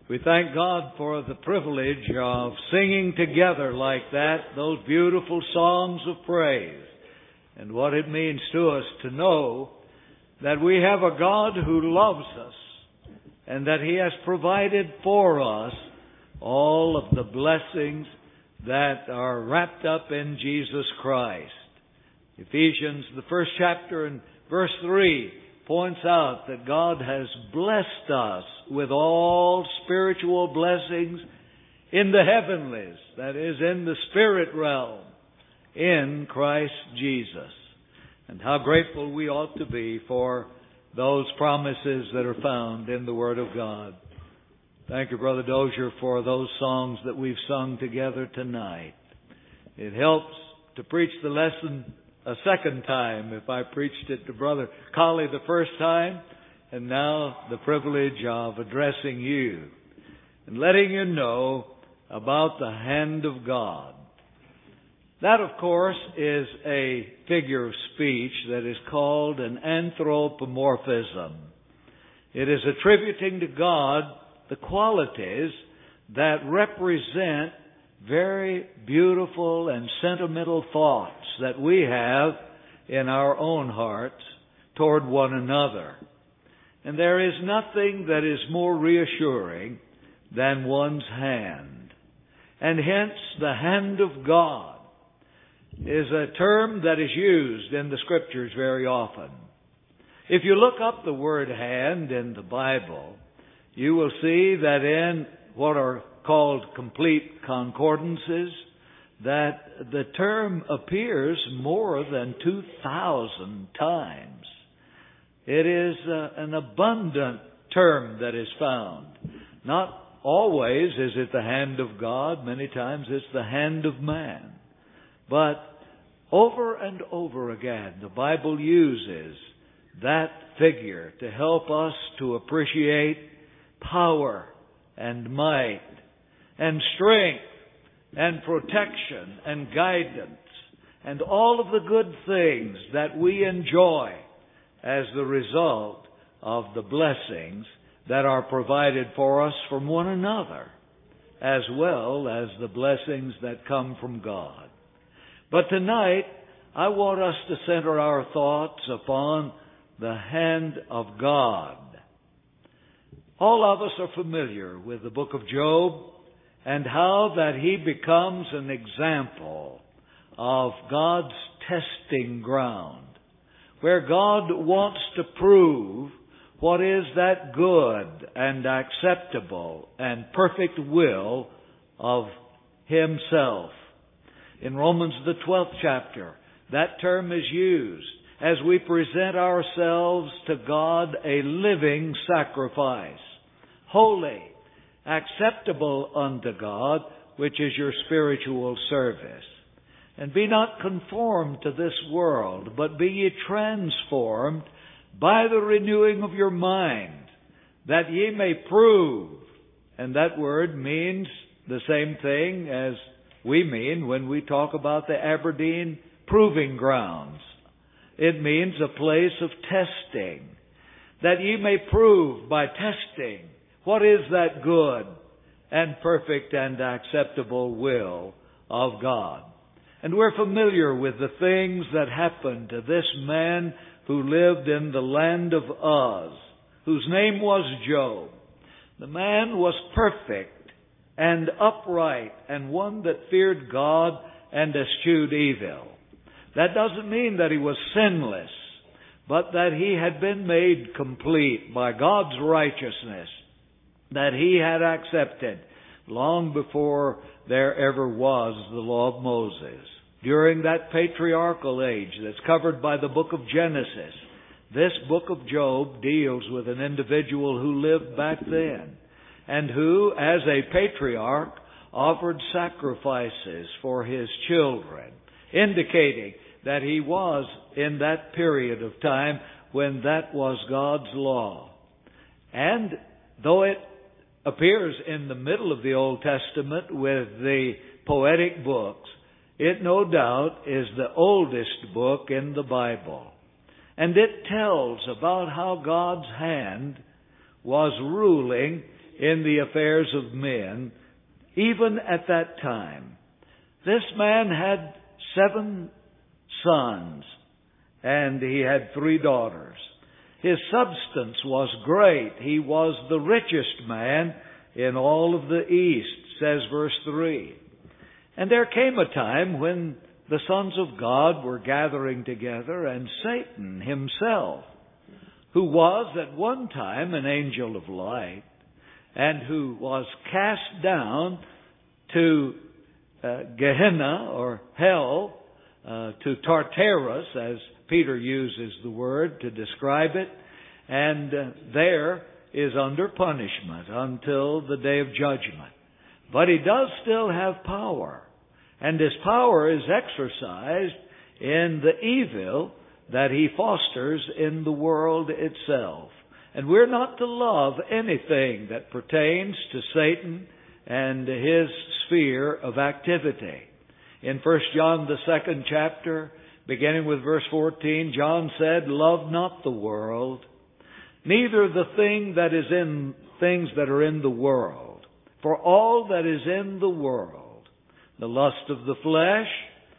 We thank God for the privilege of singing together like that, those beautiful songs of praise, and what it means to us to know that we have a God who loves us and that He has provided for us all of the blessings that are wrapped up in Jesus Christ. Ephesians, the first chapter and verse 3, points out that God has blessed us with all spiritual blessings in the heavenlies, that is, in the spirit realm, in Christ Jesus. And how grateful we ought to be for those promises that are found in the Word of God. Thank you, Brother Dozier, for those songs that we've sung together tonight. It helps to preach the lesson a second time if I preached it to Brother Colley the first time, and now the privilege of addressing you and letting you know about the hand of God. That, of course, is a figure of speech that is called an anthropomorphism. It is attributing to God the qualities that represent very beautiful and sentimental thoughts that we have in our own hearts toward one another. And there is nothing that is more reassuring than one's hand. And hence, the hand of God is a term that is used in the Scriptures very often. If you look up the word hand in the Bible, you will see that in what are called complete concordances, that the term appears more than 2,000 times. It is an abundant term that is found. Not always is it the hand of God. Many times it's the hand of man. But over and over again, the Bible uses that figure to help us to appreciate power and might and strength and protection and guidance and all of the good things that we enjoy as the result of the blessings that are provided for us from one another, as well as the blessings that come from God. But tonight, I want us to center our thoughts upon the hand of God. All of us are familiar with the book of Job and how that he becomes an example of God's testing ground, where God wants to prove what is that good and acceptable and perfect will of Himself. In Romans, the 12th chapter, that term is used as we present ourselves to God a living sacrifice, holy, acceptable unto God, which is your spiritual service. And be not conformed to this world, but be ye transformed by the renewing of your mind, that ye may prove. And that word means the same thing as we mean when we talk about the Aberdeen Proving Grounds. It means a place of testing, that ye may prove by testing what is that good and perfect and acceptable will of God. And we're familiar with the things that happened to this man who lived in the land of Uz, whose name was Job. The man was perfect and upright and one that feared God and eschewed evil. That doesn't mean that he was sinless, but that he had been made complete by God's righteousness that He had accepted long before there ever was the law of Moses. During that patriarchal age that's covered by the book of Genesis, this book of Job deals with an individual who lived back then and who, as a patriarch, offered sacrifices for his children, indicating that he was in that period of time when that was God's law. And though it appears in the middle of the Old Testament with the poetic books, it no doubt is the oldest book in the Bible. And it tells about how God's hand was ruling in the affairs of men, even at that time. This man had 7 sons, and he had 3 daughters. His substance was great. He was the richest man in all of the east, says verse 3. And there came a time when the sons of God were gathering together, and Satan himself, who was at one time an angel of light, and who was cast down to Gehenna, or hell, to Tartarus, as Peter uses the word to describe it, and there is under punishment until the day of judgment. But he does still have power, and his power is exercised in the evil that he fosters in the world itself. And we're not to love anything that pertains to Satan and his sphere of activity. In 1 John, the 2nd chapter, beginning with verse 14, John said, "Love not the world, neither the things that are in the world. For all that is in the world, the lust of the flesh,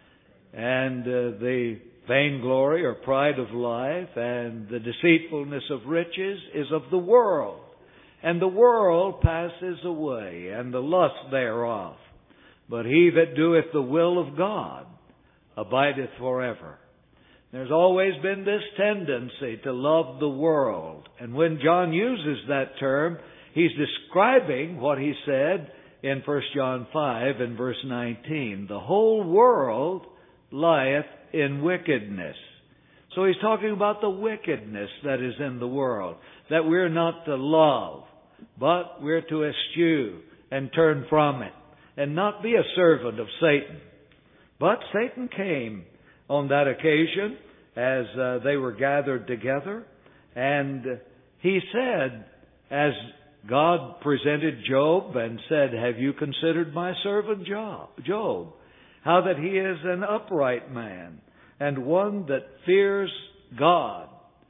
and the vainglory or pride of life, and the deceitfulness of riches, is of the world. And the world passes away, and the lust thereof. But he that doeth the will of God abideth forever." There's always been this tendency to love the world. And when John uses that term, he's describing what he said in 1 John 5 and verse 19. The whole world lieth in wickedness. So he's talking about the wickedness that is in the world, that we're not to love, but we're to eschew and turn from it, and not be a servant of Satan. But Satan came on that occasion as they were gathered together, and he said, as God presented Job and said, "Have you considered my servant Job? How that he is an upright man, and one that fears God."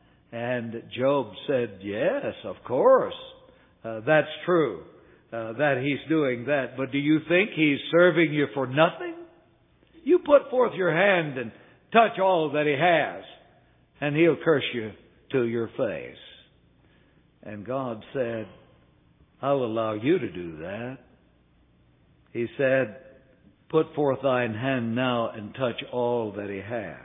And Job said, "Yes, of course, that's true, that he's doing that. But do you think he's serving you for nothing? You put forth your hand and touch all that he has, and he'll curse you to your face." And God said, "I'll allow you to do that." He said, "Put forth thine hand now and touch all that he hath."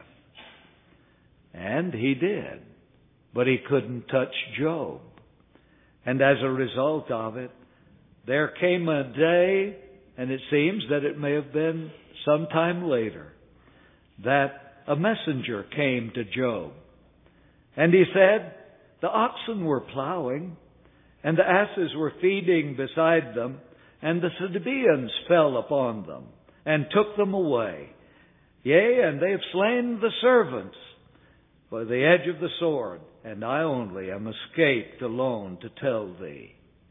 And he did. But he couldn't touch Job. And as a result of it, there came a day, and it seems that it may have been some time later, that a messenger came to Job. And he said, the oxen were plowing, and the asses were feeding beside them, and the Sabaeans fell upon them, and took them away. Yea, and they have slain the servants by the edge of the sword, and I only am escaped alone to tell thee.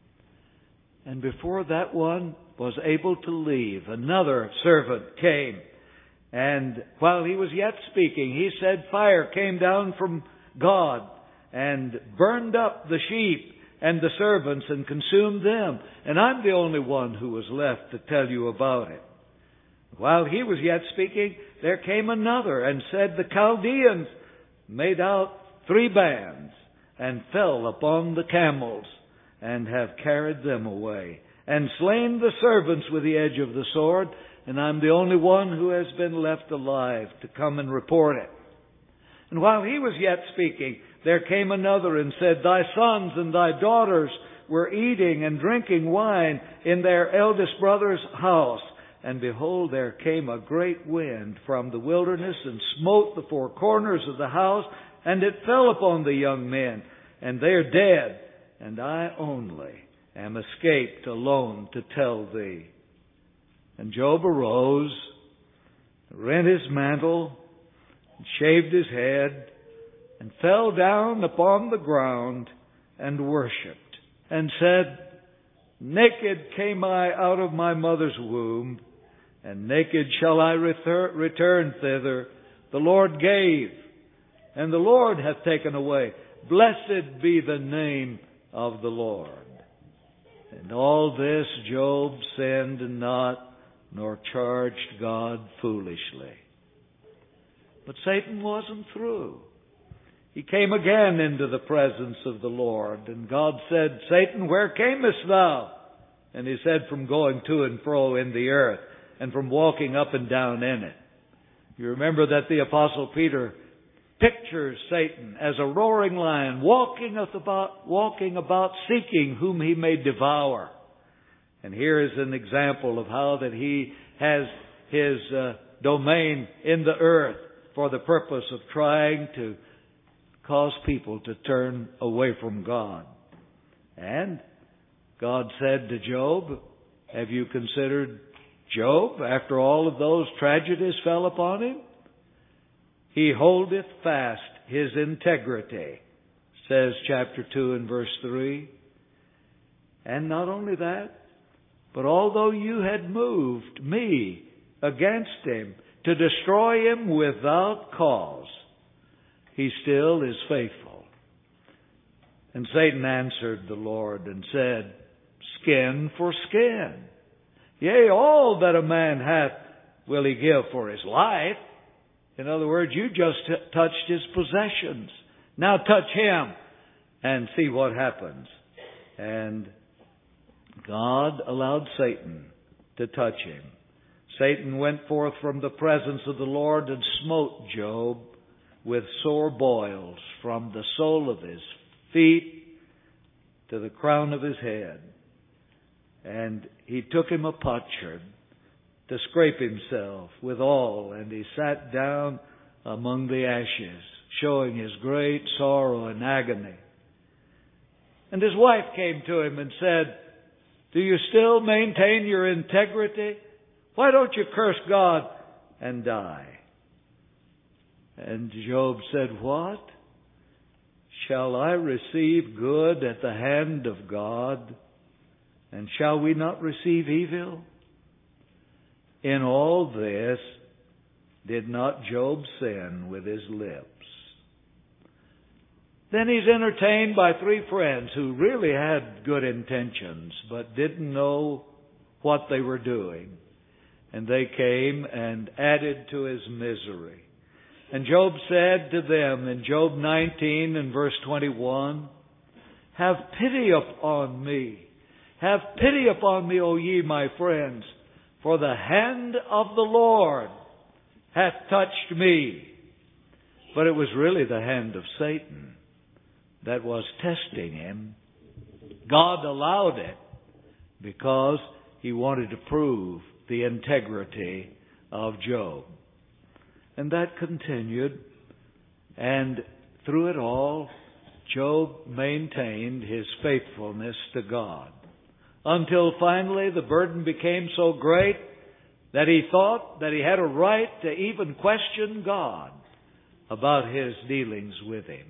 And before that one was able to leave, another servant came, and while he was yet speaking, he said, fire came down from God and burned up the sheep and the servants and consumed them. And I'm the only one who was left to tell you about it. While he was yet speaking, there came another and said, the Chaldeans made out 3 bands and fell upon the camels and have carried them away and slain the servants with the edge of the sword. And I'm the only one who has been left alive to come and report it. And while he was yet speaking, there came another and said, thy sons and thy daughters were eating and drinking wine in their eldest brother's house. And behold, there came a great wind from the wilderness and smote the 4 corners of the house, and it fell upon the young men, and they are dead. And I only am escaped alone to tell thee. And Job arose, rent his mantle, and shaved his head, and fell down upon the ground and worshipped, and said, naked came I out of my mother's womb, and naked shall I return thither. The Lord gave, and the Lord hath taken away. Blessed be the name of the Lord. In all this Job sinned not, nor charged God foolishly. But Satan wasn't through. He came again into the presence of the Lord, and God said, Satan, where camest thou? And he said, from going to and fro in the earth, and from walking up and down in it. You remember that the Apostle Peter pictures Satan as a roaring lion, walking about seeking whom he may devour. And here is an example of how that he has his domain in the earth for the purpose of trying to cause people to turn away from God. And God said to Job, have you considered Job after all of those tragedies fell upon him? He holdeth fast his integrity, says chapter 2 and verse 3. And not only that, but although you had moved me against him to destroy him without cause, he still is faithful. And Satan answered the Lord and said, skin for skin. Yea, all that a man hath will he give for his life. In other words, you just touched his possessions. Now touch him and see what happens. And God allowed Satan to touch him. Satan went forth from the presence of the Lord and smote Job with sore boils from the sole of his feet to the crown of his head. And he took him a potsherd to scrape himself withal, and he sat down among the ashes, showing his great sorrow and agony. And his wife came to him and said, do you still maintain your integrity? Why don't you curse God and die? And Job said, what? Shall I receive good at the hand of God? And shall we not receive evil? In all this, did not Job sin with his lips? Then he's entertained by three friends who really had good intentions, but didn't know what they were doing. And they came and added to his misery. And Job said to them in Job 19 and verse 21, have pity upon me. Have pity upon me, O ye my friends, for the hand of the Lord hath touched me. But it was really the hand of Satan that was testing him. God allowed it because he wanted to prove the integrity of Job. And that continued, and through it all, Job maintained his faithfulness to God. Until finally the burden became so great that he thought that he had a right to even question God about his dealings with him.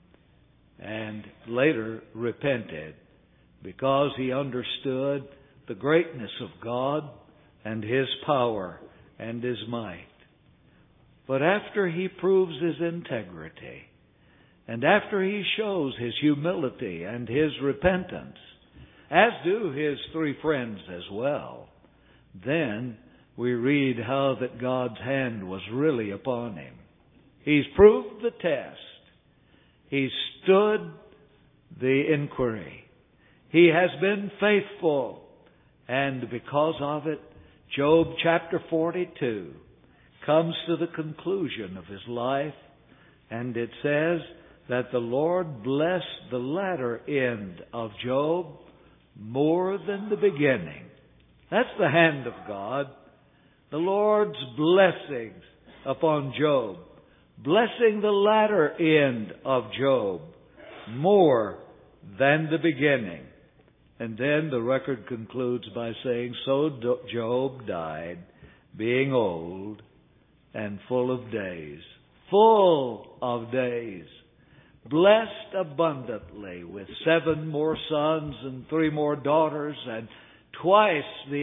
And later repented because he understood the greatness of God and his power and his might. But after he proves his integrity, and after he shows his humility and his repentance, as do his three friends as well, then we read how that God's hand was really upon him. He's proved the test. He stood the inquiry. He has been faithful. And because of it, Job chapter 42 comes to the conclusion of his life, and it says that the Lord blessed the latter end of Job more than the beginning. That's the hand of God. The Lord's blessings upon Job, blessing the latter end of Job more than the beginning. And then the record concludes by saying, so Job died, being old and full of days. Full of days. Blessed abundantly with 7 more sons and 3 more daughters and twice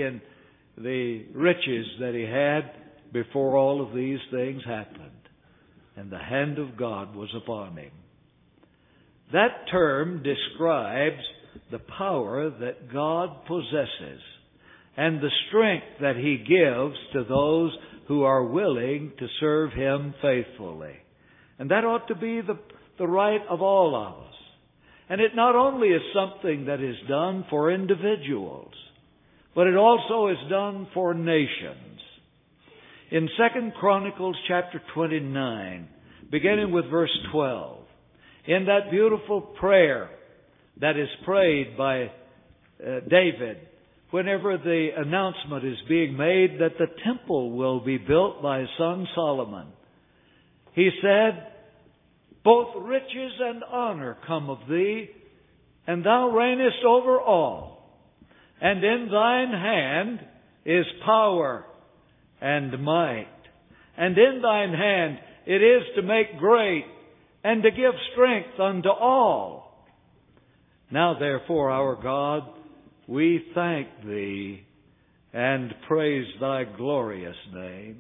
the riches that he had before all of these things happened. And the hand of God was upon him. That term describes the power that God possesses and the strength that He gives to those who are willing to serve Him faithfully. And that ought to be the right of all of us. And it not only is something that is done for individuals, but it also is done for nations. In 2 Chronicles chapter 29, beginning with verse 12, in that beautiful prayer that is prayed by David, whenever the announcement is being made that the temple will be built by his son Solomon, he said, "Both riches and honor come of thee, and thou reignest over all. And in thine hand is power and might. And in thine hand it is to make great and to give strength unto all. Now therefore, our God, we thank Thee and praise Thy glorious name."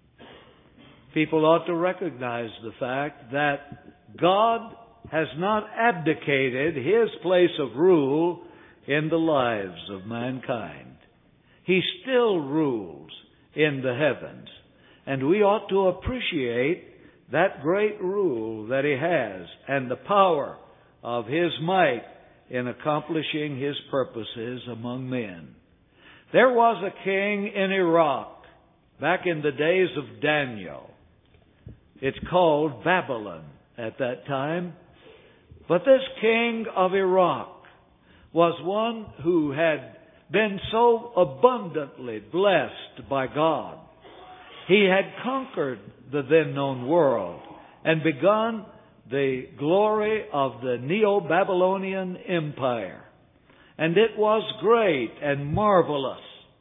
People ought to recognize the fact that God has not abdicated His place of rule in the lives of mankind. He still rules in the heavens, and we ought to appreciate that great rule that He has and the power of His might in accomplishing His purposes among men. There was a king in Iraq back in the days of Daniel. It's called Babylon at that time. But this king of Iraq was one who had been so abundantly blessed by God. He had conquered the then known world and begun the glory of the Neo-Babylonian Empire. And it was great and marvelous.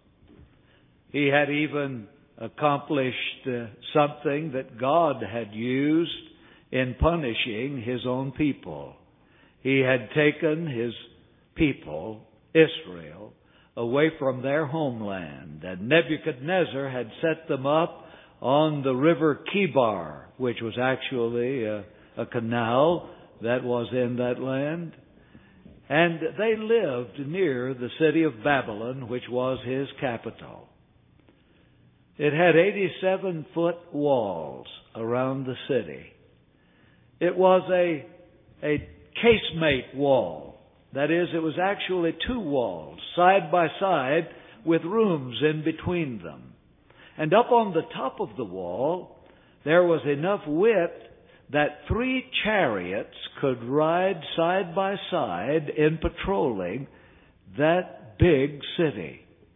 He had even accomplished something that God had used in punishing His own people. He had taken His people, Israel, away from their homeland, and Nebuchadnezzar had set them up on the river Kibar, which was actually a canal that was in that land. And they lived near the city of Babylon, which was his capital. It had 87-foot walls around the city. It was a casemate wall. That is, it was actually two walls, side by side, with rooms in between them. And up on the top of the wall, there was enough width that 3 chariots could ride side by side in patrolling that big city.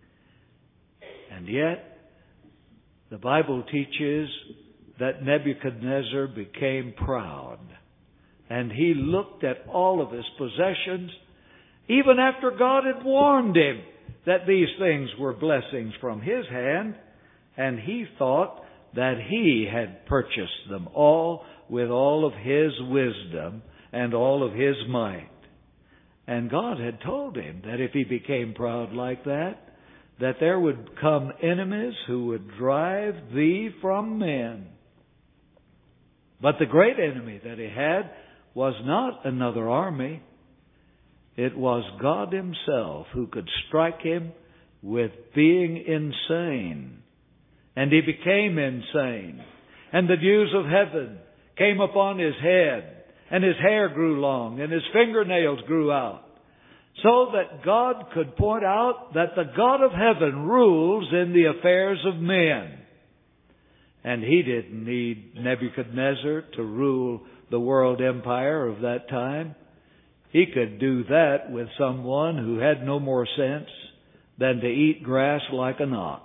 And yet, the Bible teaches that Nebuchadnezzar became proud. And he looked at all of his possessions, even after God had warned him that these things were blessings from His hand, and he thought that he had purchased them all with all of His wisdom and all of His might. And God had told him that if he became proud like that there would come enemies who would drive thee from men. But the great enemy that he had was not another army. It was God Himself who could strike him with being insane. And he became insane. And the dews of heaven came upon his head, and his hair grew long, and his fingernails grew out, so that God could point out that the God of heaven rules in the affairs of men. And He didn't need Nebuchadnezzar to rule the world empire of that time. He could do that with someone who had no more sense than to eat grass like an ox.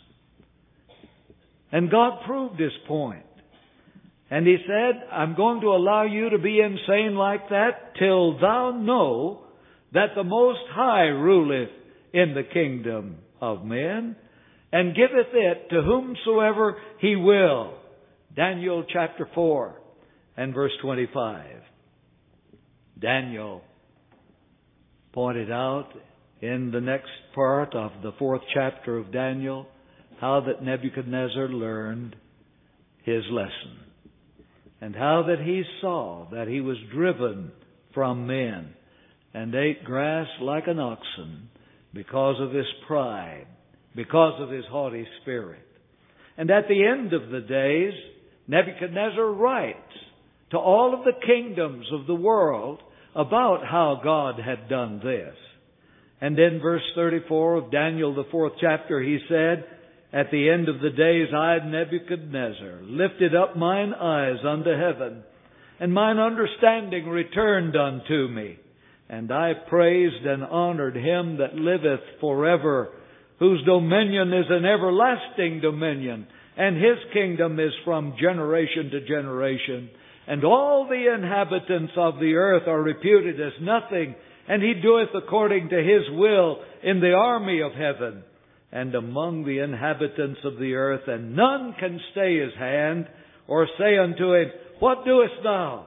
And God proved His point. And He said, I'm going to allow you to be insane like that till thou know that the Most High ruleth in the kingdom of men, and giveth it to whomsoever He will. Daniel chapter 4 and verse 25. Daniel pointed out in the next part of the 4th chapter of Daniel how that Nebuchadnezzar learned his lesson, and how that he saw that he was driven from men and ate grass like an oxen because of his pride, because of his haughty spirit. And at the end of the days, Nebuchadnezzar writes to all of the kingdoms of the world about how God had done this. And in verse 34 of Daniel, the 4th chapter, he said, "At the end of the days I, Nebuchadnezzar, lifted up mine eyes unto heaven, and mine understanding returned unto me. And I praised and honored him that liveth forever, whose dominion is an everlasting dominion, and his kingdom is from generation to generation. And all the inhabitants of the earth are reputed as nothing, and he doeth according to his will in the army of heaven and among the inhabitants of the earth, and none can stay his hand or say unto him, What doest thou?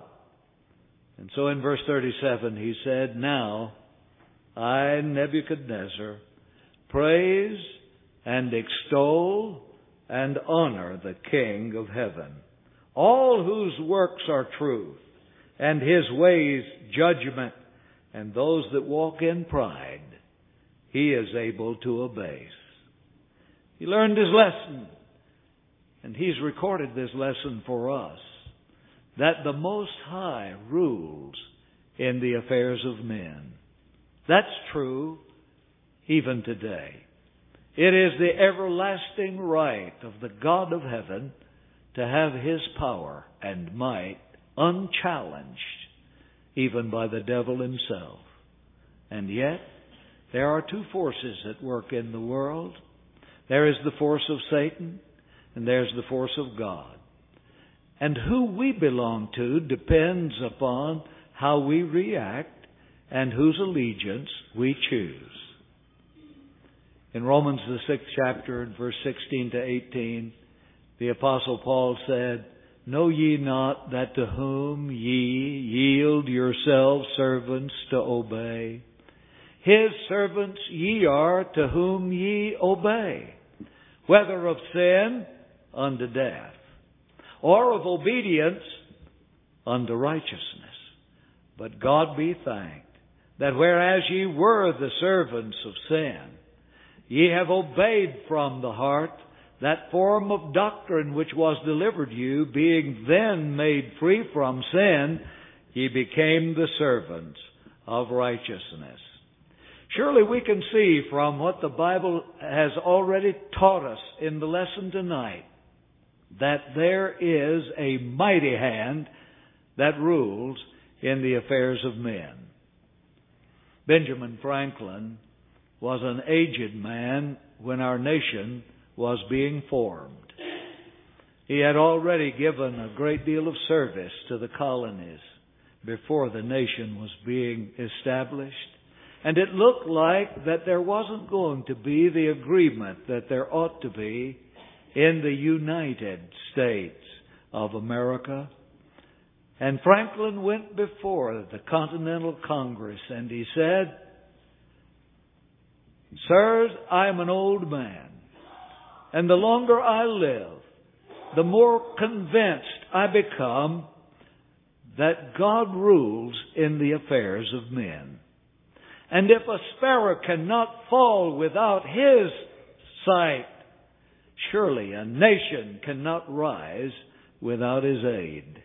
And so in verse 37 he said, Now I, Nebuchadnezzar, praise and extol and honor the King of heaven, all whose works are truth, and his ways judgment, and those that walk in pride he is able to abase." He learned his lesson, and he's recorded this lesson for us, that the Most High rules in the affairs of men. That's true even today. It is the everlasting right of the God of heaven to have his power and might unchallenged, even by the devil himself. And yet, there are two forces at work in the world. There is the force of Satan, and there's the force of God. And who we belong to depends upon how we react and whose allegiance we choose. In Romans, the 6th chapter, verse 16 to 18, the Apostle Paul said, "Know ye not that to whom ye yield yourselves servants to obey, his servants ye are to whom ye obey, whether of sin unto death, or of obedience unto righteousness. But God be thanked, that whereas ye were the servants of sin, ye have obeyed from the heart that form of doctrine which was delivered you, being then made free from sin, ye became the servants of righteousness." Surely we can see from what the Bible has already taught us in the lesson tonight that there is a mighty hand that rules in the affairs of men. Benjamin Franklin was an aged man when our nation was being formed. He had already given a great deal of service to the colonies before the nation was being established. And it looked like that there wasn't going to be the agreement that there ought to be in the United States of America. And Franklin went before the Continental Congress and he said, "Sirs, I am an old man, and the longer I live, the more convinced I become that God rules in the affairs of men. And if a sparrow cannot fall without his sight, surely a nation cannot rise without his aid."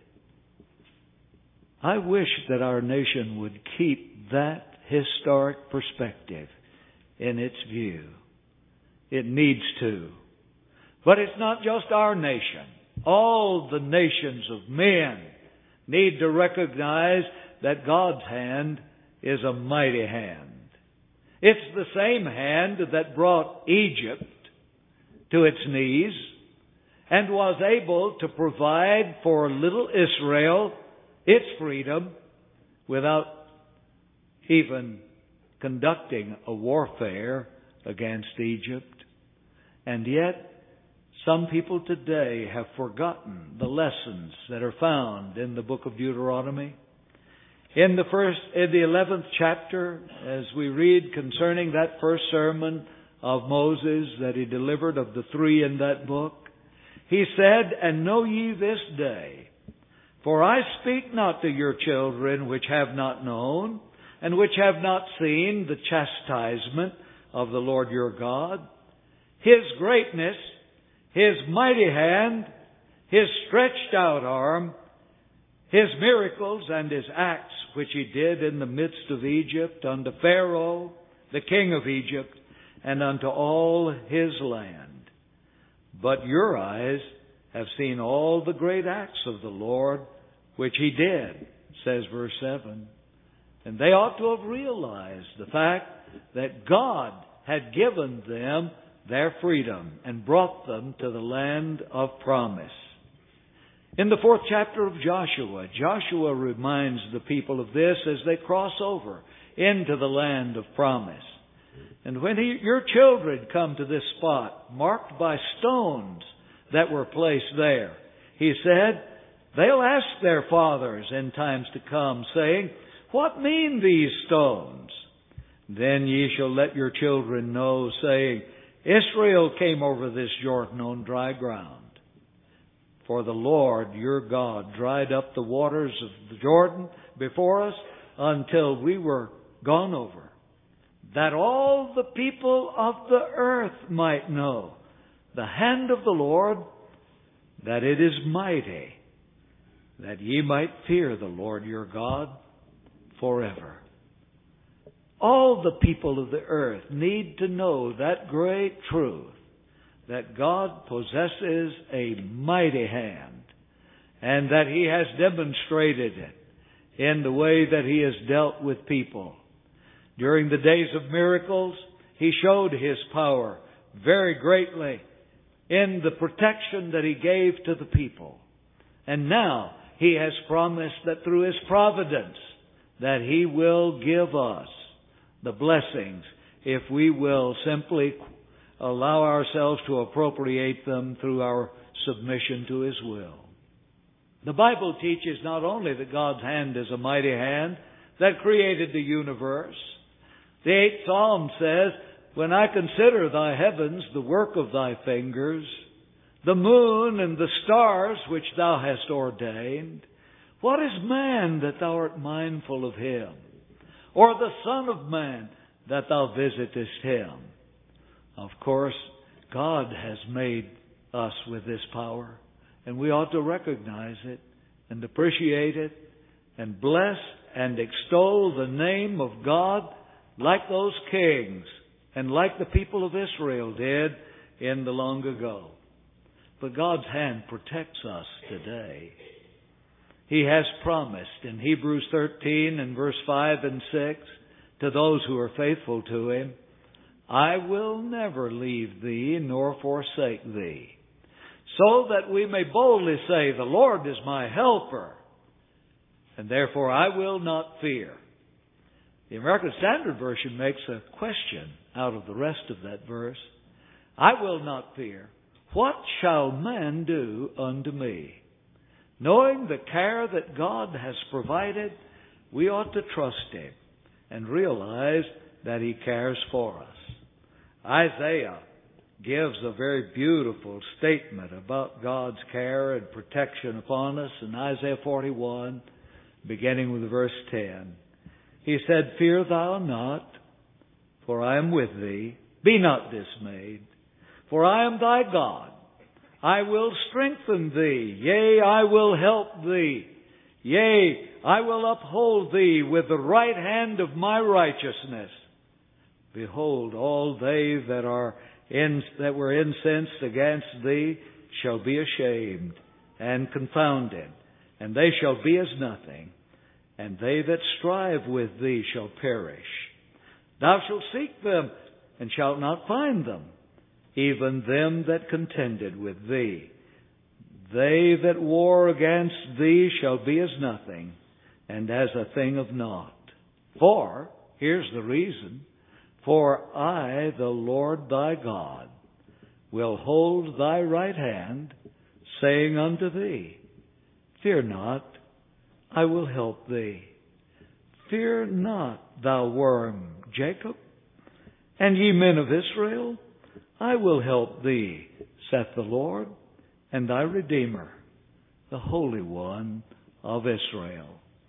I wish that our nation would keep that historic perspective in its view. It needs to. But it's not just our nation. All the nations of men need to recognize that God's hand is a mighty hand. It's the same hand that brought Egypt to its knees and was able to provide for little Israel its freedom without even conducting a warfare against Egypt. And yet, some people today have forgotten the lessons that are found in the book of Deuteronomy. In the 11th chapter, as we read concerning that first sermon of Moses that he delivered of the 3 in that book, he said, "And know ye this day, for I speak not to your children which have not known, and which have not seen the chastisement of the Lord your God, His greatness, His mighty hand, His stretched out arm, His miracles and His acts which He did in the midst of Egypt unto Pharaoh, the king of Egypt, and unto all his land. But your eyes have seen all the great acts of the Lord which He did, says verse 7. And they ought to have realized the fact that God had given them their freedom and brought them to the land of promise. In the 4th chapter of Joshua, Joshua reminds the people of this as they cross over into the land of promise. And when your children come to this spot, marked by stones that were placed there, he said, they'll ask their fathers in times to come, saying, what mean these stones? Then ye shall let your children know, saying, Israel came over this Jordan on dry ground. For the Lord your God dried up the waters of the Jordan before us until we were gone over, that all the people of the earth might know the hand of the Lord, that it is mighty, that ye might fear the Lord your God forever. All the people of the earth need to know that great truth, that God possesses a mighty hand, and that He has demonstrated it in the way that He has dealt with people. During the days of miracles, He showed His power very greatly in the protection that He gave to the people. And now He has promised that through His providence that He will give us the blessings if we will simply allow ourselves to appropriate them through our submission to His will. The Bible teaches not only that God's hand is a mighty hand that created the universe. The 8th Psalm says, when I consider thy heavens, the work of thy fingers, the moon and the stars which thou hast ordained, what is man that thou art mindful of him? Or the Son of Man that thou visitest him? Of course, God has made us with this power, and we ought to recognize it and appreciate it and bless and extol the name of God like those kings and like the people of Israel did in the long ago. But God's hand protects us today. He has promised in Hebrews 13 and verse 5 and 6 to those who are faithful to Him, I will never leave thee nor forsake thee. So that we may boldly say, the Lord is my helper, and therefore I will not fear. The American Standard Version makes a question out of the rest of that verse. I will not fear. What shall man do unto me? Knowing the care that God has provided, we ought to trust Him and realize that He cares for us. Isaiah gives a very beautiful statement about God's care and protection upon us in Isaiah 41, beginning with verse 10. He said, fear thou not, for I am with thee. Be not dismayed, for I am thy God. I will strengthen thee. Yea, I will help thee. Yea, I will uphold thee with the right hand of my righteousness. Behold, all they that were incensed against thee shall be ashamed and confounded, and they shall be as nothing, and they that strive with thee shall perish. Thou shalt seek them, and shalt not find them, even them that contended with thee. They that war against thee shall be as nothing, and as a thing of naught. For, here's the reason, for I, the Lord thy God, will hold thy right hand, saying unto thee, fear not, I will help thee. Fear not, thou worm Jacob, and ye men of Israel, I will help thee, saith the Lord, and thy Redeemer, the Holy One of Israel.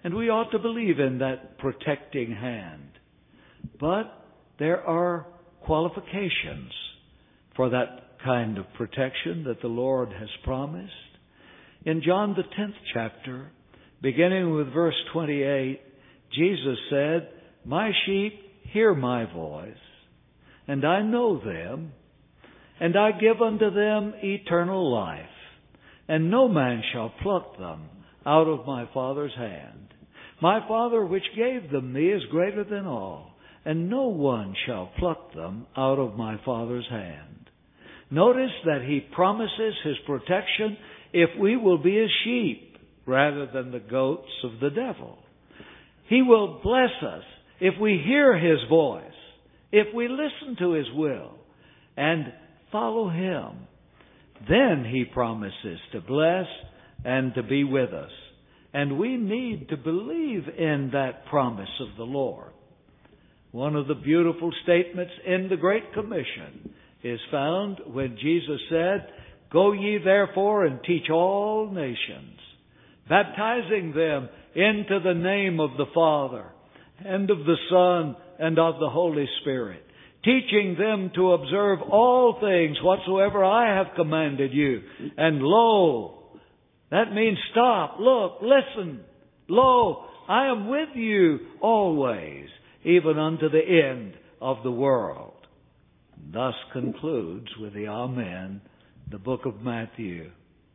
And we ought to believe in that protecting hand. But there are qualifications for that kind of protection that the Lord has promised. In John the 10th chapter, beginning with verse 28, Jesus said, "My sheep hear my voice, and I know them, and I give unto them eternal life, and no man shall pluck them out of my Father's hand. My Father which gave them me is greater than all, and no one shall pluck them out of my Father's hand." Notice that He promises His protection if we will be His sheep rather than the goats of the devil. He will bless us if we hear His voice, if we listen to His will and follow Him. Then He promises to bless and to be with us. And we need to believe in that promise of the Lord. One of the beautiful statements in the Great Commission is found when Jesus said, "Go ye therefore and teach all nations, baptizing them into the name of the Father and of the Son and of the Holy Spirit, teaching them to observe all things whatsoever I have commanded you. And lo," that means stop, look, listen. "Lo, I am with you always, even unto the end of the world." Thus concludes with the Amen the book of Matthew.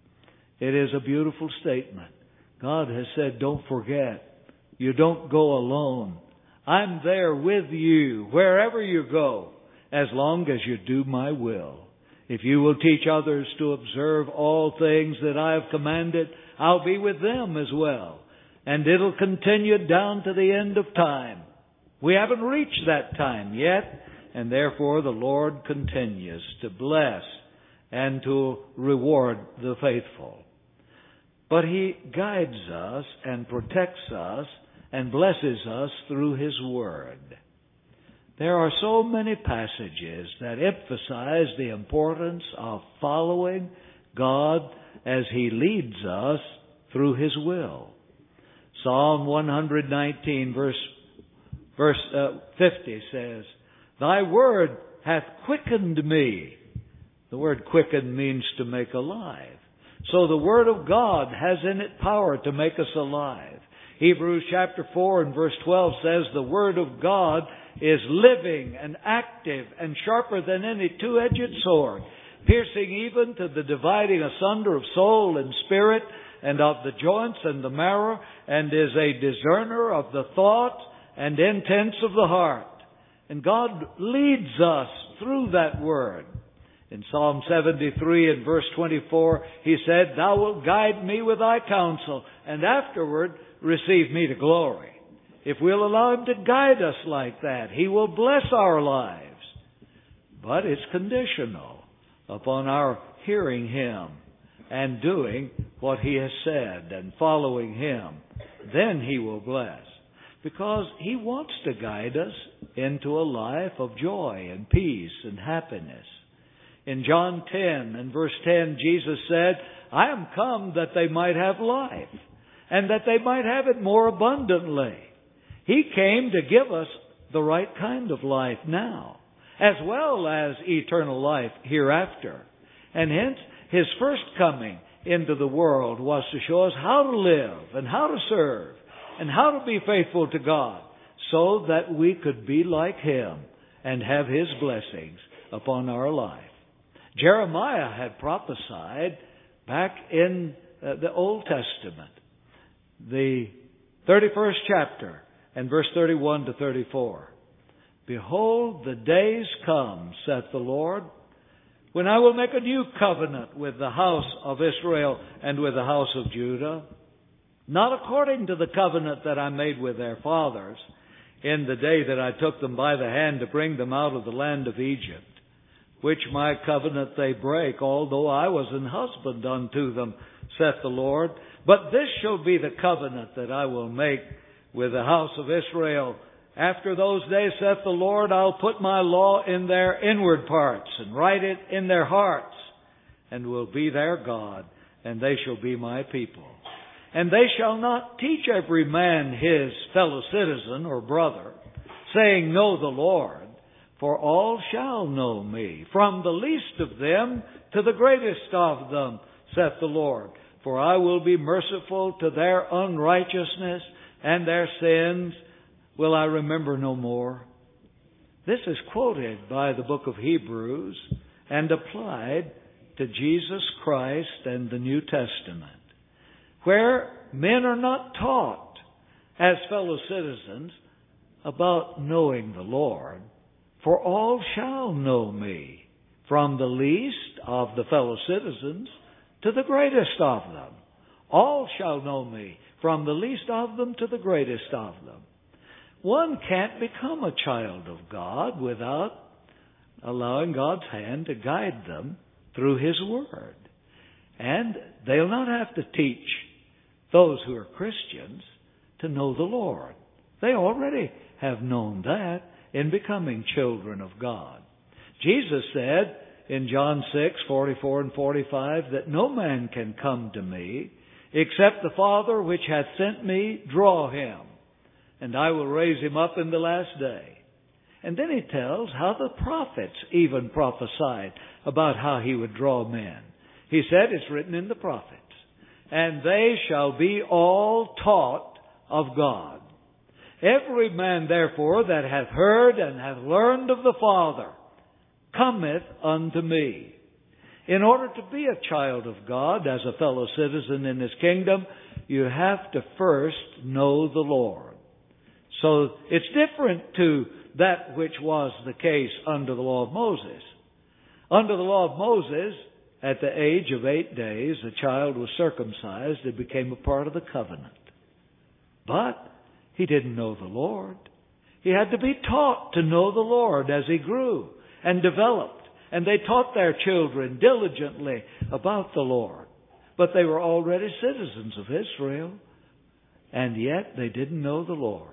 It is a beautiful statement. God has said, don't forget, you don't go alone. I'm there with you wherever you go, as long as you do my will. If you will teach others to observe all things that I have commanded, I'll be with them as well. And it'll continue down to the end of time. We haven't reached that time yet, and therefore the Lord continues to bless and to reward the faithful. But He guides us and protects us and blesses us through His Word. There are so many passages that emphasize the importance of following God as He leads us through His will. Psalm 119 verse 50 says, "Thy word hath quickened me." The word quicken means to make alive. So the Word of God has in it power to make us alive. Hebrews chapter 4 and verse 12 says the Word of God is living and active and sharper than any two-edged sword, piercing even to the dividing asunder of soul and spirit and of the joints and the marrow, and is a discerner of the thoughts and intents of the heart. And God leads us through that Word. In Psalm 73 and verse 24, He said, "Thou wilt guide me with Thy counsel, and afterward receive me to glory." If we'll allow Him to guide us like that, He will bless our lives. But it's conditional upon our hearing Him and doing what He has said and following Him. Then He will bless. Because He wants to guide us into a life of joy and peace and happiness. In John 10 and verse 10, Jesus said, "I am come that they might have life, and that they might have it more abundantly." He came to give us the right kind of life now, as well as eternal life hereafter. And hence, His first coming into the world was to show us how to live and how to serve and how to be faithful to God, so that we could be like Him and have His blessings upon our life. Jeremiah had prophesied back in the Old Testament, the 31st chapter and verse 31 to 34. "Behold, the days come, saith the Lord, when I will make a new covenant with the house of Israel and with the house of Judah, not according to the covenant that I made with their fathers in the day that I took them by the hand to bring them out of the land of Egypt, which my covenant they break, although I was an husband unto them, saith the Lord. But this shall be the covenant that I will make with the house of Israel. After those days, saith the Lord, I'll put my law in their inward parts, and write it in their hearts, and will be their God, and they shall be my people. And they shall not teach every man his fellow citizen or brother, saying, Know the Lord, for all shall know me, from the least of them to the greatest of them, saith the Lord. For I will be merciful to their unrighteousness, and their sins will I remember no more. This is quoted by the book of Hebrews and applied to Jesus Christ and the New Testament, where men are not taught as fellow citizens about knowing the Lord. For all shall know me, from the least of the fellow citizens to the greatest of them. All shall know me, from the least of them to the greatest of them. One can't become a child of God without allowing God's hand to guide them through His Word. And they'll not have to teach those who are Christians to know the Lord. They already have known that in becoming children of God. Jesus said in John 6:44 and 45 that no man can come to me except the Father which hath sent me draw him, and I will raise him up in the last day. And then He tells how the prophets even prophesied about how He would draw men. He said, it's written in the prophets, and they shall be all taught of God. Every man, therefore, that hath heard and hath learned of the Father cometh unto me. In order to be a child of God, as a fellow citizen in His kingdom, you have to first know the Lord. So it's different to that which was the case under the law of Moses. Under the law of Moses, at the age of 8 days, a child was circumcised and became a part of the covenant. But he didn't know the Lord. He had to be taught to know the Lord as he grew and developed. And they taught their children diligently about the Lord. But they were already citizens of Israel. And yet they didn't know the Lord.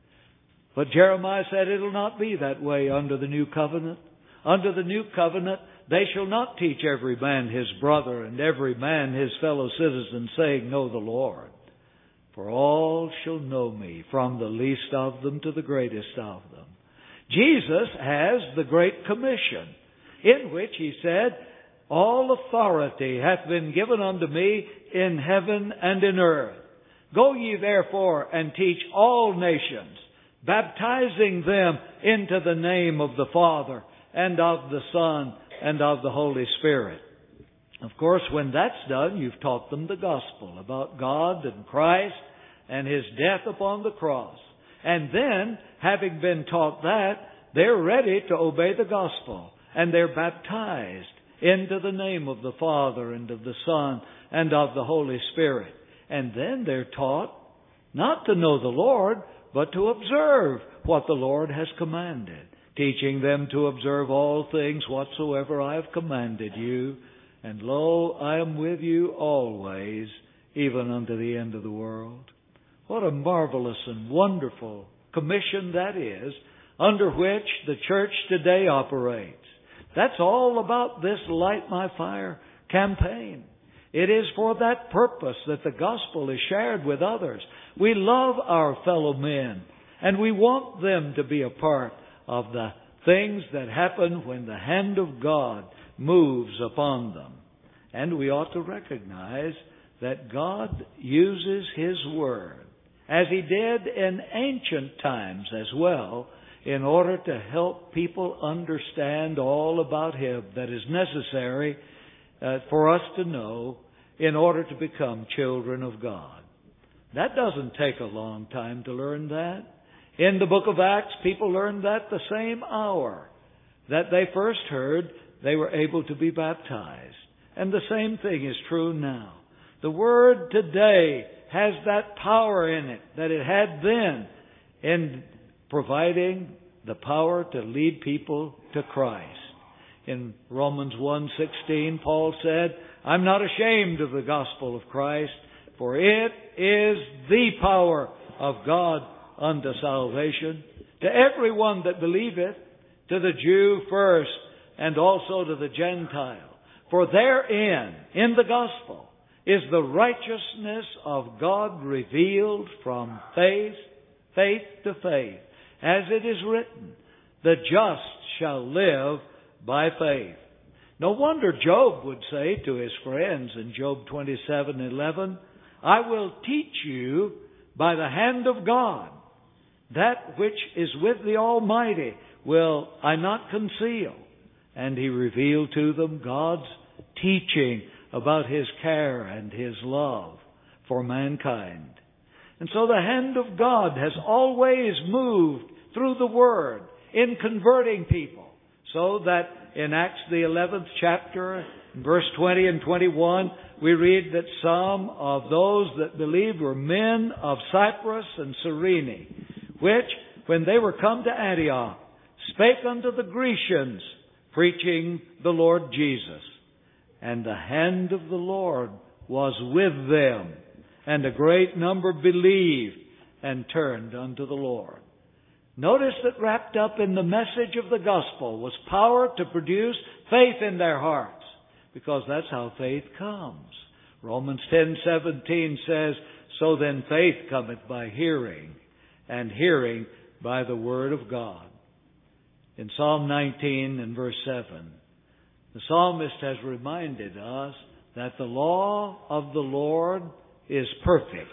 But Jeremiah said it'll not be that way under the new covenant. Under the new covenant, they shall not teach every man his brother and every man his fellow citizen, saying, Know the Lord. For all shall know me, from the least of them to the greatest of them. Jesus has the Great Commission, in which He said, All authority hath been given unto me in heaven and in earth. Go ye therefore and teach all nations, baptizing them into the name of the Father and of the Son and of the Holy Spirit. Of course, when that's done, you've taught them the gospel about God and Christ and His death upon the cross. And then, having been taught that, they're ready to obey the gospel. And they're baptized into the name of the Father and of the Son and of the Holy Spirit. And then they're taught not to know the Lord, but to observe what the Lord has commanded, teaching them to observe all things whatsoever I have commanded you. And lo, I am with you always, even unto the end of the world. What a marvelous and wonderful commission that is, under which the church today operates. That's all about this Light My Fire campaign. It is for that purpose that the gospel is shared with others. We love our fellow men, and we want them to be a part of the things that happen when the hand of God moves upon them. And we ought to recognize that God uses His Word, as He did in ancient times as well, in order to help people understand all about Him that is necessary for us to know in order to become children of God. That doesn't take a long time to learn that. In the book of Acts, people learned that the same hour that they first heard, they were able to be baptized. And the same thing is true now. The Word today has that power in it that it had then in providing the power to lead people to Christ. In Romans 1:16, Paul said, I'm not ashamed of the gospel of Christ, for it is the power of God unto salvation, to everyone that believeth, to the Jew first, and also to the Gentile. For therein, in the gospel, is the righteousness of God revealed from faith to faith. As it is written, the just shall live by faith. No wonder Job would say to his friends in Job 27:11, I will teach you by the hand of God. That which is with the Almighty will I not conceal. And he revealed to them God's teaching about His care and His love for mankind. And so the hand of God has always moved through the Word in converting people. So that in Acts the 11th chapter, verse 20 and 21, we read that some of those that believed were men of Cyprus and Cyrene, which, when they were come to Antioch, spake unto the Grecians, preaching the Lord Jesus. And the hand of the Lord was with them, and a great number believed and turned unto the Lord. Notice that wrapped up in the message of the gospel was power to produce faith in their hearts, because that's how faith comes. Romans 10:17 says, So then faith cometh by hearing, and hearing by the word of God. In Psalm 19 and verse 7, the psalmist has reminded us that the law of the Lord is perfect,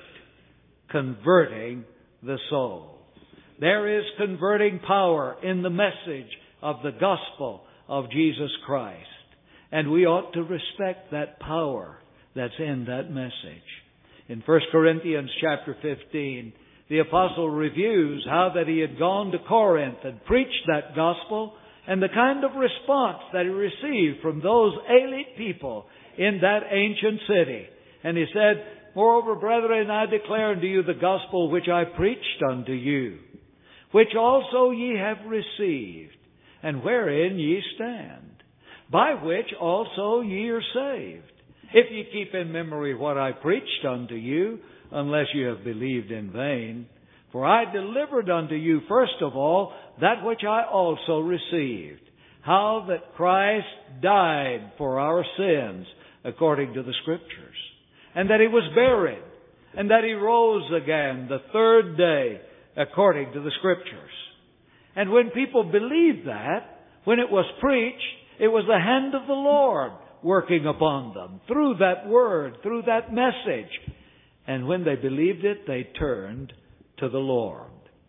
converting the soul. There is converting power in the message of the gospel of Jesus Christ. And we ought to respect that power that's in that message. In 1 Corinthians chapter 15, the apostle reviews how that he had gone to Corinth and preached that gospel and the kind of response that he received from those elite people in that ancient city. And he said, Moreover, brethren, I declare unto you the gospel which I preached unto you, which also ye have received, and wherein ye stand, by which also ye are saved, if ye keep in memory what I preached unto you, unless you have believed in vain. For I delivered unto you first of all that which I also received, how that Christ died for our sins according to the Scriptures, and that He was buried, and that He rose again the third day according to the Scriptures. And when people believed that, when it was preached, it was the hand of the Lord working upon them through that word, through that message. And when they believed it, they turned to the Lord.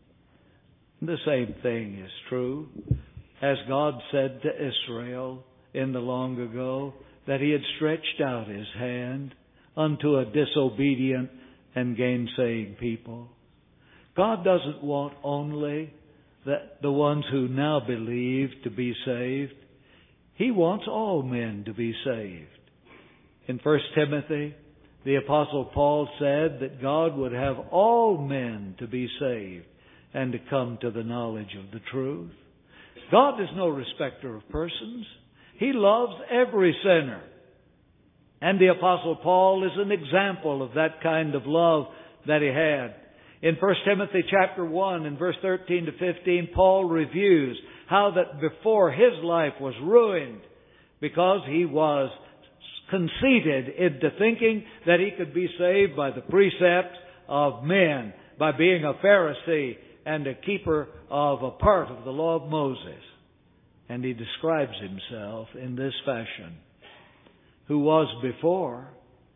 The same thing is true as God said to Israel in the long ago, that He had stretched out His hand unto a disobedient and gainsaying people. God doesn't want only the ones who now believe to be saved. He wants all men to be saved. In 1 Timothy, the Apostle Paul said that God would have all men to be saved and to come to the knowledge of the truth. God is no respecter of persons. He loves every sinner. And the Apostle Paul is an example of that kind of love that he had. In 1 Timothy chapter 1 and verse 13 to 15, Paul reviews how that before his life was ruined because he was conceited into thinking that he could be saved by the precepts of men, by being a Pharisee and a keeper of a part of the law of Moses. And he describes himself in this fashion: who was before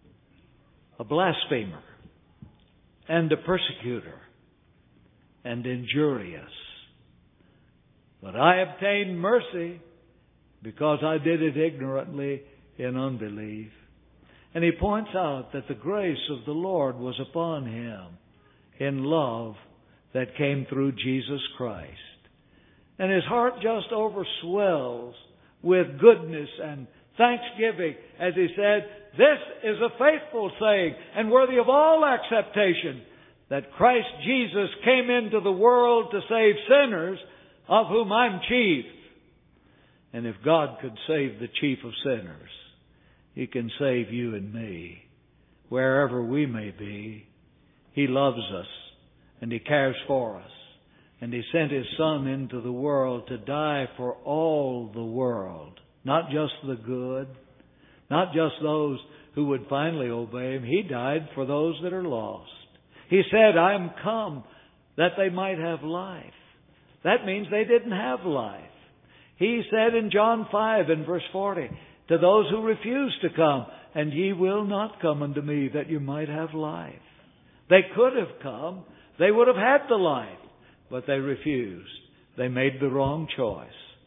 a blasphemer and a persecutor and injurious. But I obtained mercy because I did it ignorantly in unbelief. And he points out that the grace of the Lord was upon him in love that came through Jesus Christ. And his heart just overswells with goodness and thanksgiving as he said, this is a faithful saying and worthy of all acceptation, that Christ Jesus came into the world to save sinners, of whom I'm chief. And if God could save the chief of sinners, He can save you and me, wherever we may be. He loves us, and He cares for us. And He sent His Son into the world to die for all the world. Not just the good, not just those who would finally obey Him. He died for those that are lost. He said, I am come that they might have life. That means they didn't have life. He said in John 5 and verse 40, to those who refuse to come, and ye will not come unto me that you might have life. They could have come. They would have had the life. But they refused. They made the wrong choice.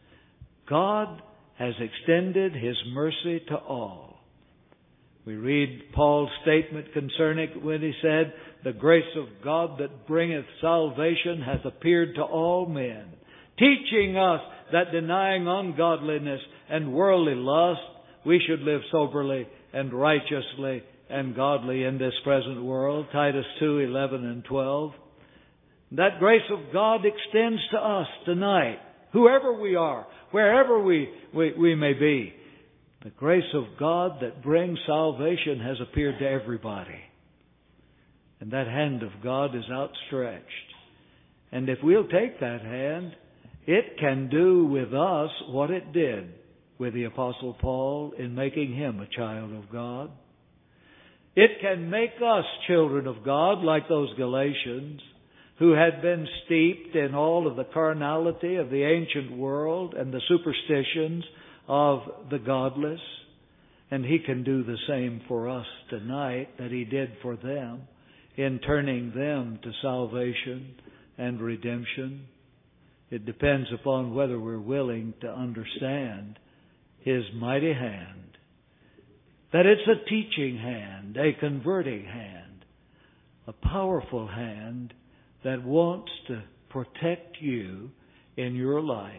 God has extended His mercy to all. We read Paul's statement concerning when he said, the grace of God that bringeth salvation hath appeared to all men, teaching us that denying ungodliness and worldly lust, we should live soberly and righteously and godly in this present world. Titus 2:11 and 12. That grace of God extends to us tonight, whoever we are, wherever we may be. The grace of God that brings salvation has appeared to everybody. And that hand of God is outstretched. And if we'll take that hand, it can do with us what it did with the Apostle Paul in making him a child of God. It can make us children of God like those Galatians who had been steeped in all of the carnality of the ancient world and the superstitions of the godless. And He can do the same for us tonight that He did for them in turning them to salvation and redemption. It depends upon whether we're willing to understand His mighty hand. That it's a teaching hand, a converting hand, a powerful hand that wants to protect you in your life.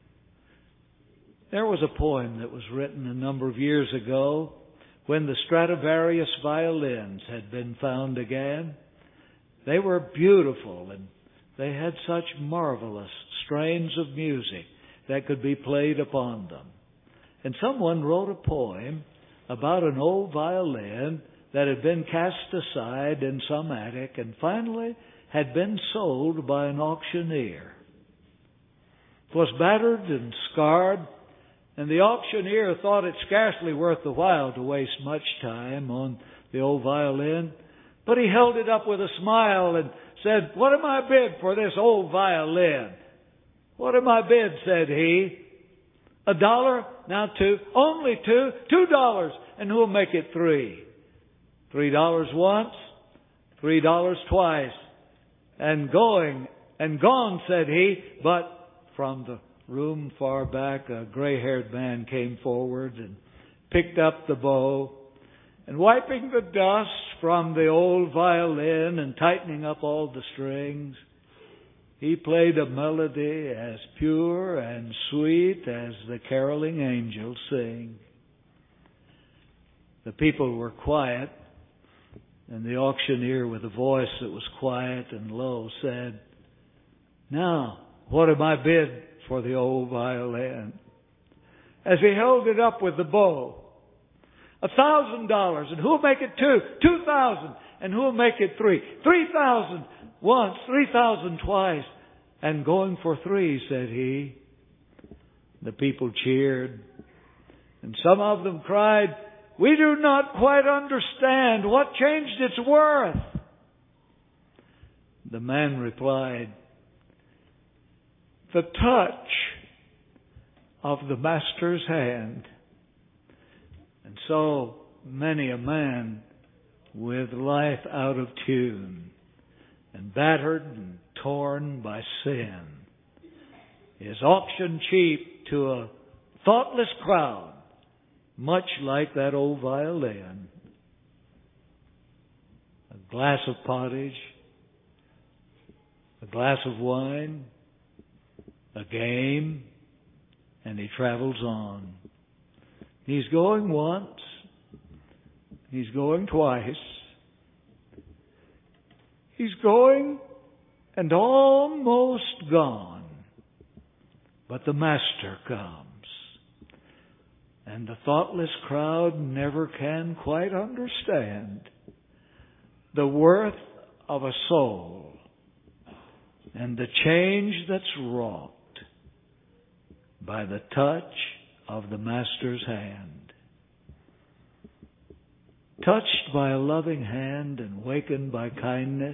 There was a poem that was written a number of years ago when the Stradivarius violins had been found again. They were beautiful and they had such marvelous strains of music that could be played upon them. And someone wrote a poem about an old violin that had been cast aside in some attic and finally had been sold by an auctioneer. It was battered and scarred, and the auctioneer thought it scarcely worth the while to waste much time on the old violin. But he held it up with a smile and said, "What am I bid for this old violin?" "What am I bid?" said he. $1, now $2, only $2, and who'll make it $3? $3 once, $3 twice. And going and gone, said he. But from the room far back, a gray-haired man came forward and picked up the bow, and wiping the dust from the old violin and tightening up all the strings, he played a melody as pure and sweet as the caroling angels sing. The people were quiet, and the auctioneer, with a voice that was quiet and low, said, "Now, what am I bid for the old violin?" As he held it up with the bow, $1,000, and who'll make it $2? $2,000, and who'll make it $3? $3,000 once, $3,000 twice, and going for $3, said he. The people cheered, and some of them cried, "We do not quite understand. What changed its worth?" The man replied, "The touch of the master's hand." And so many a man with life out of tune and battered and torn by sin is auctioned cheap to a thoughtless crowd, much like that old violin. A glass of pottage, a glass of wine, a game, and he travels on. He's going once, he's going twice, he's going and almost gone, but the master comes. And the thoughtless crowd never can quite understand the worth of a soul and the change that's wrought by the touch of the Master's hand. touched by a loving hand and wakened by kindness,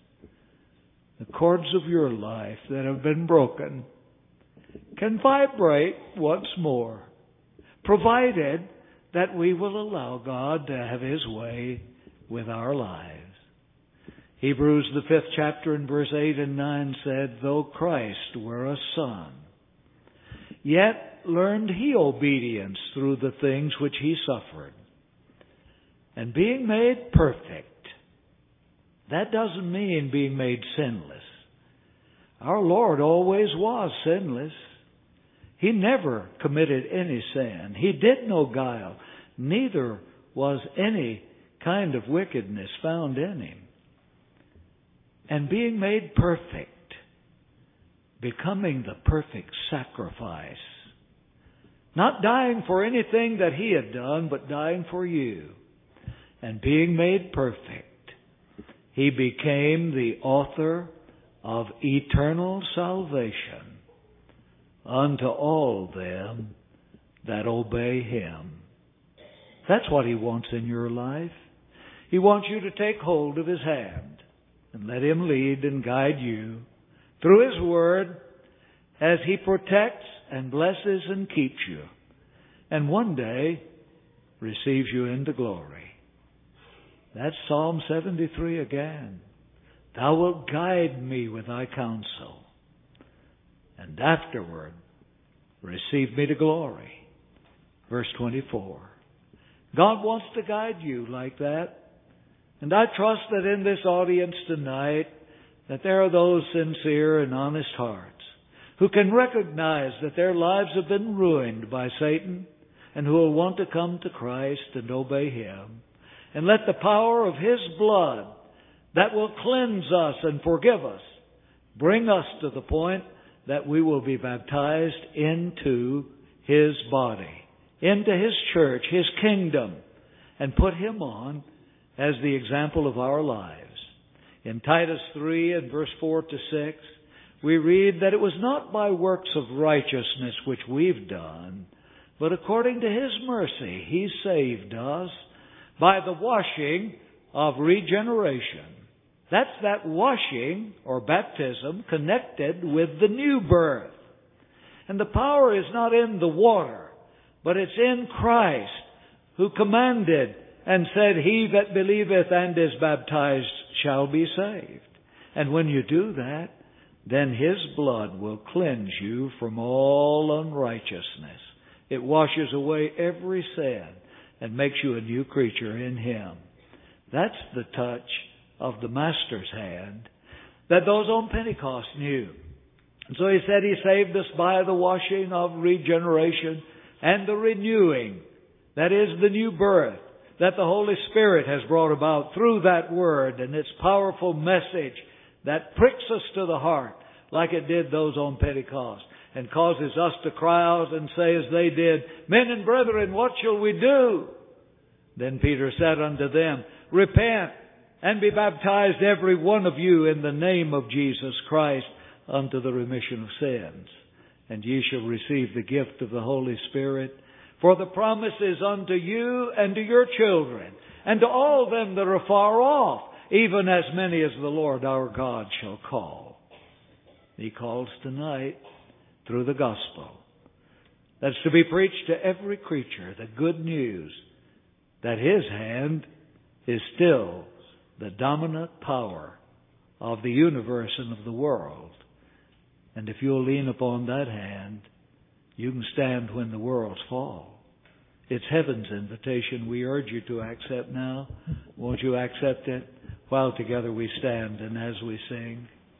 the chords of your life that have been broken can vibrate once more, provided that we will allow God to have His way with our lives. Hebrews, the 5th chapter, in verse 8 and 9 said, "Though Christ were a son, yet learned He obedience through the things which He suffered. And being made perfect," that doesn't mean being made sinless. Our Lord always was sinless. He never committed any sin. He did no guile. Neither was any kind of wickedness found in Him. And being made perfect, becoming the perfect sacrifice. Not dying for anything that He had done, but dying for you. And being made perfect, He became the author of eternal salvation unto all them that obey Him. That's what He wants in your life. He wants you to take hold of His hand and let Him lead and guide you through His Word as He protects and blesses and keeps you, and one day receives you into glory. That's Psalm 73 again. "Thou wilt guide me with Thy counsel, and afterward receive me to glory." Verse 24. God wants to guide you like that. And I trust that in this audience tonight, that there are those sincere and honest hearts who can recognize that their lives have been ruined by Satan, and who will want to come to Christ and obey Him, and let the power of His blood that will cleanse us and forgive us bring us to the point that we will be baptized into His body, into His church, His kingdom, and put Him on as the example of our lives. In Titus 3 and verse 4 to 6, we read that it was not by works of righteousness which we've done, but according to His mercy He saved us by the washing of regeneration. That's that washing or baptism connected with the new birth. And the power is not in the water, but it's in Christ, who commanded and said, "He that believeth and is baptized shall be saved." And when you do that, then His blood will cleanse you from all unrighteousness. It washes away every sin and makes you a new creature in Him. That's the touch of the Master's hand that those on Pentecost knew. And so He said He saved us by the washing of regeneration and the renewing, that is the new birth, that the Holy Spirit has brought about through that Word and its powerful message that pricks us to the heart like it did those on Pentecost, and causes us to cry out and say as they did, "Men and brethren, what shall we do?" Then Peter said unto them, "Repent and be baptized every one of you in the name of Jesus Christ unto the remission of sins. And ye shall receive the gift of the Holy Spirit. For the promise is unto you and to your children, and to all them that are far off, even as many as the Lord our God shall call." He calls tonight through the gospel. That's to be preached to every creature, the good news that His hand is still the dominant power of the universe and of the world. And if you'll lean upon that hand, you can stand when the worlds fall. It's heaven's invitation we urge you to accept now. Won't you accept it? While together we stand and as we sing.